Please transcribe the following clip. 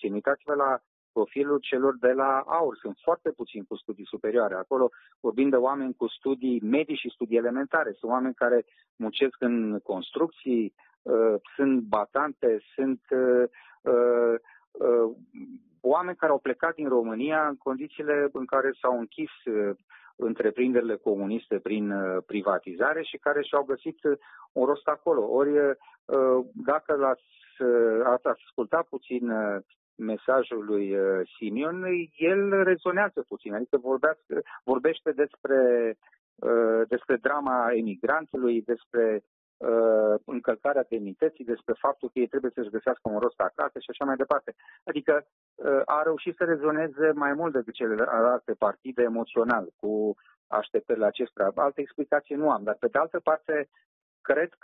puțini. Uitați-vă la profilul celor de la AUR. Sunt foarte puțini cu studii superioare. Acolo vorbim de oameni cu studii medii și studii elementare. Sunt oameni care muncesc în construcții, sunt batante, sunt oameni care au plecat din România în condițiile în care s-au închis întreprinderile comuniste prin privatizare și care și-au găsit un rost acolo. Ori dacă ați ascultat puțin mesajul lui Simion, el rezonează puțin, adică vorbește despre drama emigrantului, despre încălcarea demnității, despre faptul că ei trebuie să-și găsească un rost acasă și așa mai departe. Adică a reușit să rezoneze mai mult decât celelalte partide emoțional cu așteptările acestea. Altă explicație nu am, dar pe de altă parte cred